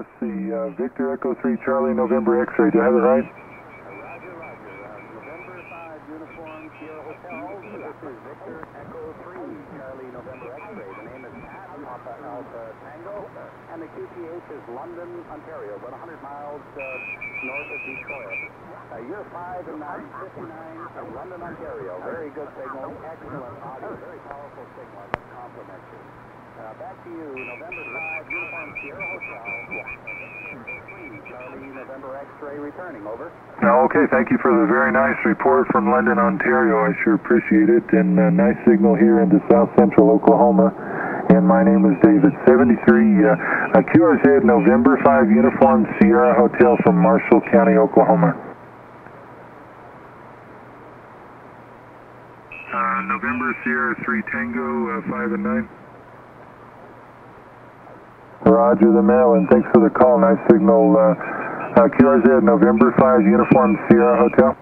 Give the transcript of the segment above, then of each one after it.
let's see, Victor Echo 3 Charlie November X-ray, do I have it right? Roger, Roger. November 5 Uniform Sierra Hotel. This is Victor Echo 3 Charlie November X-ray. The name is Pat Papa Alpha Tango, and the QTH is London, Ontario, about 100 miles north of Detroit. Year 5 and 959 in London, Ontario. Very good signal, excellent audio, very powerful signal that complements you. Back to you, November 5 Uniform Sierra Hotel. Charlie November X-ray returning, over. Okay, thank you for the very nice report from London, Ontario. I sure appreciate it. And nice signal here into South Central Oklahoma. And my name is David 73. QRZ November 5 Uniform Sierra Hotel from Marshall County, Oklahoma. November Sierra 3 Tango 5 and 9. Roger the mail, and thanks for the call. Nice signal. QRZ November 5 Uniform Sierra Hotel.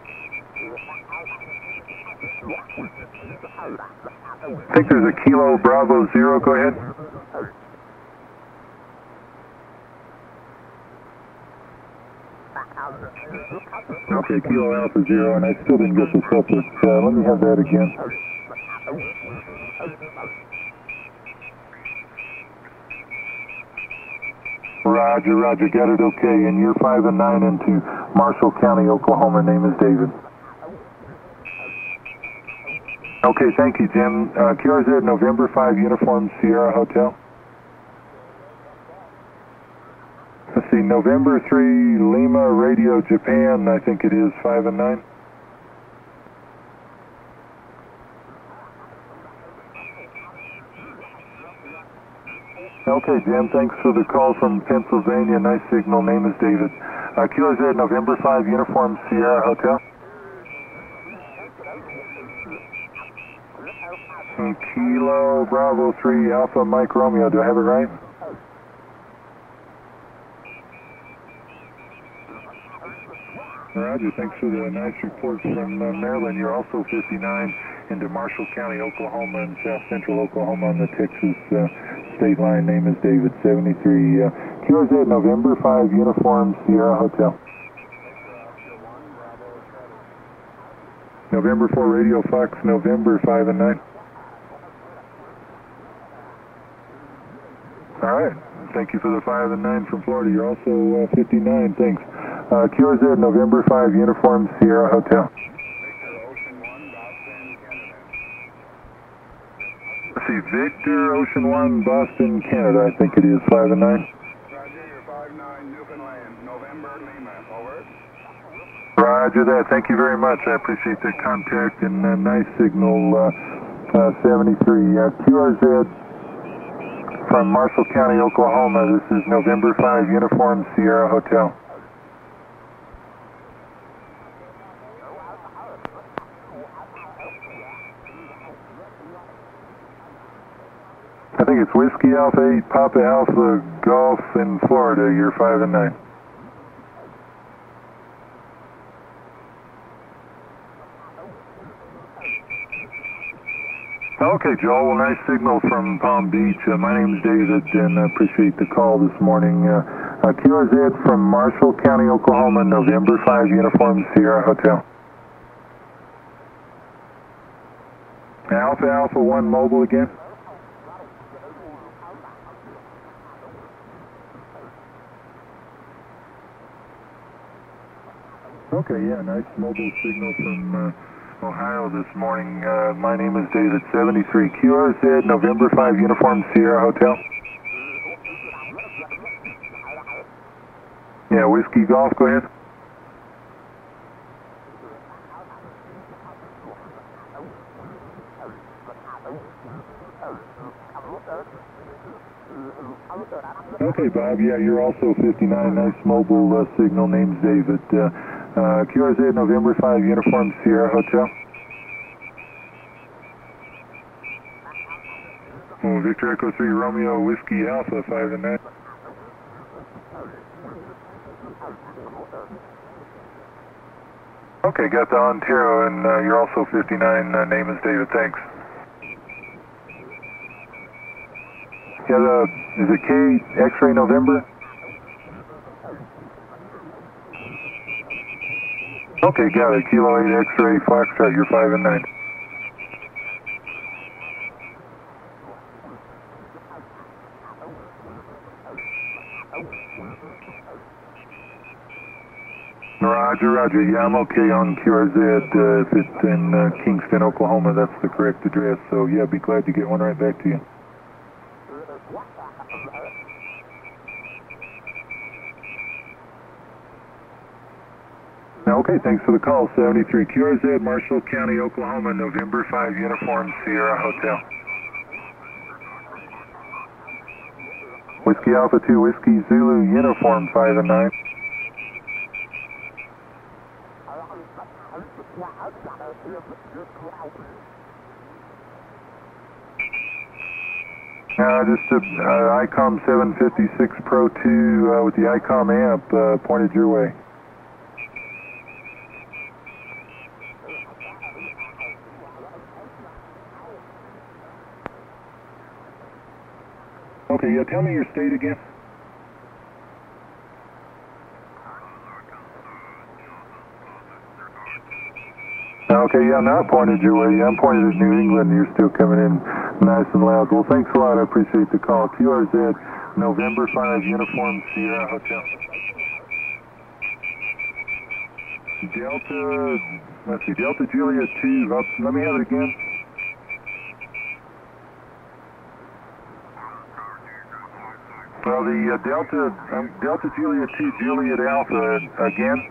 I think there's a Kilo Bravo 0. Go ahead. Okay, Kilo Alpha 0, and I still didn't get this up. Let me have that again. Roger, Roger, got it okay. And you're 5 and 9 into Marshall County, Oklahoma. Name is David. Okay, thank you, Jim. QRZ November 5 Uniform Sierra Hotel. Let's see, November 3 Lima Radio Japan, I think it is 5 and 9. Okay, Jim, thanks for the call from Pennsylvania. Nice signal. Name is David. QRZ November 5 Uniform Sierra Hotel. Kilo Bravo 3 Alpha Mike Romeo. Do I have it right? Roger, thanks for the nice report from Maryland. You're also 59 into Marshall County, Oklahoma, and South Central Oklahoma on the Texas state line. Name is David 73. QRZ November 5 Uniform Sierra Hotel. November 4 Radio Fox November 5 and 9. All right. Thank you for the 5 and 9 from Florida. You're also 59. Thanks. QRZ November 5 Uniform Sierra Hotel. Let's see, Victor Ocean 1 Boston, Canada. I think it is 5 and 9. Roger, you're 5-9 Newfoundland, November Lima, over. Roger that. Thank you very much. I appreciate the contact and nice signal. 73. QRZ from Marshall County, Oklahoma. This is November 5 Uniform Sierra Hotel. I think it's Whiskey Alpha 8, Papa Alpha Golf in Florida. You're 5 and 9. Okay, Joel. Well, nice signal from Palm Beach. My name's David, and I appreciate the call this morning. QRZ from Marshall County, Oklahoma, November 5 Uniform Sierra Hotel. Alpha 1 Mobile again. Okay, yeah, nice mobile signal from Ohio this morning. My name is David 73. QRZ November 5 Uniform Sierra Hotel. Yeah, Whiskey Golf, go ahead. Okay, Bob, yeah, you're also 59. Nice mobile signal. Name's David. QRZ November 5 Uniform Sierra Hotel. Oh, Victor Echo 3 Romeo Whiskey Alpha 5 and 9. Okay, got the Ontario, and you're also 59. Name is David. Thanks. Yeah, is it K X-ray November? Okay, got it. Kilo 8 X-ray Foxtrot, you're 5 and 9. Roger, roger. Yeah, I'm okay on QRZ. If it's in Kingston, Oklahoma, that's the correct address. So, yeah, be glad to get one right back to you. Okay, thanks for the call. 73 QRZ, Marshall County, Oklahoma, November 5, Uniform Sierra Hotel. Whiskey Alpha 2, Whiskey Zulu, Uniform 5 and 9. Just a ICOM 756 Pro 2 with the ICOM amp pointed your way. Okay, yeah, tell me your state again. Okay, yeah, now pointed your way. Yeah, I'm pointed at New England. You're still coming in nice and loud. Well, thanks a lot. I appreciate the call. QRZ, November 5, Uniform Sierra Hotel. Delta, let's see, Delta Julia 2. Let me have it again. Well, the Delta Julia 2, Juliet Alpha again.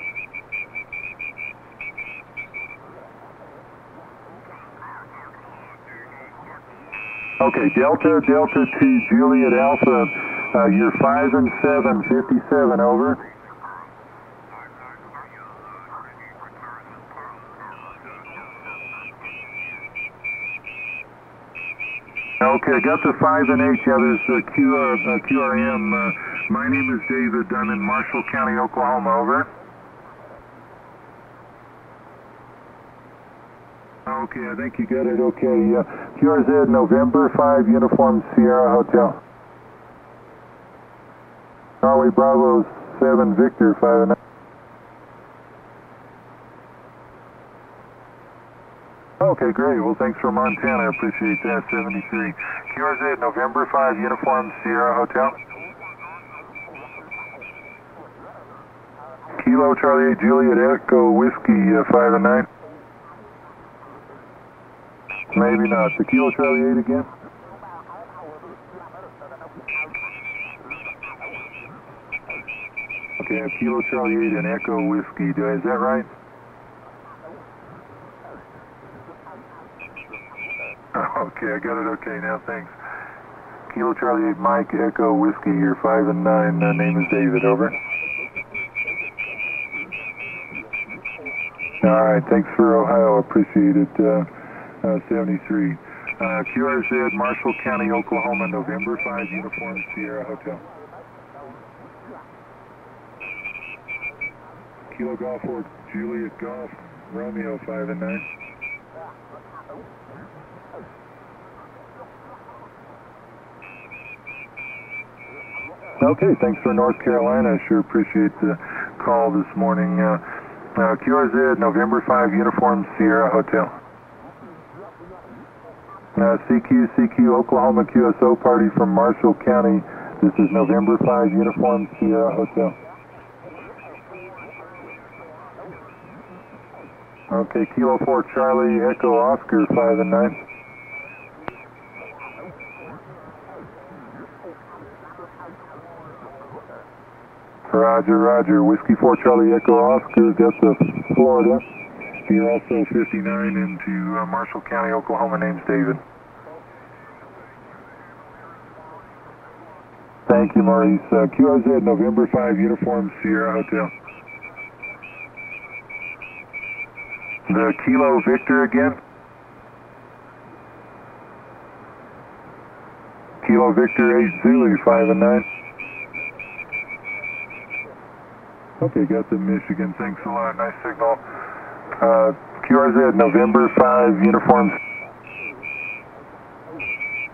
Okay, Delta 2, Juliet Alpha, you're 5 and 7, 57, over. Okay, I got the 5 and 8, yeah, there's QRM. My name is David, I'm in Marshall County, Oklahoma, over. Okay, I think you got it. Okay, QRZ, November 5, Uniform Sierra Hotel. Charlie Bravo 7, Victor 5 and 9. Okay, great. Well, thanks for Montana. I appreciate that. 73. QRZ, November 5, Uniform Sierra Hotel. Kilo Charlie 8, Juliet Echo Whiskey 5 and 9. Maybe not. The Kilo Charlie 8 again. Okay, Kilo Charlie 8 and Echo Whiskey. Is that right? Okay, I got it. Okay, now thanks. Kilo Charlie 8, Mike Echo Whiskey. You're 5 and 9. Name is David. Over. All right, thanks for Ohio. Appreciate it. 73. QRZ, Marshall County, Oklahoma, November 5, Uniform Sierra Hotel. Kilo Golf 4, Juliet Golf, Romeo 5 and 9. Okay, thanks for North Carolina. I sure appreciate the call this morning. QRZ, November 5, Uniform Sierra Hotel. CQ, Oklahoma QSO party from Marshall County. This is November 5, Uniform Sierra Hotel. Okay, Kilo 4, Charlie Echo Oscar 5 and 9. Roger, roger. Whiskey 4, Charlie Echo Oscar, Augusta, Florida. You're also 59 into Marshall County, Oklahoma. Name's David. Thank you, Maurice. QRZ, November 5, Uniform Sierra Hotel. The Kilo Victor again. Kilo Victor 8 Zulu 5 and 9. Okay, got the Michigan. Thanks a lot. Nice signal. QRZ, November 5, Uniform.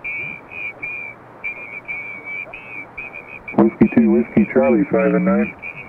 Whiskey 2, Whiskey Charlie 5 and 9.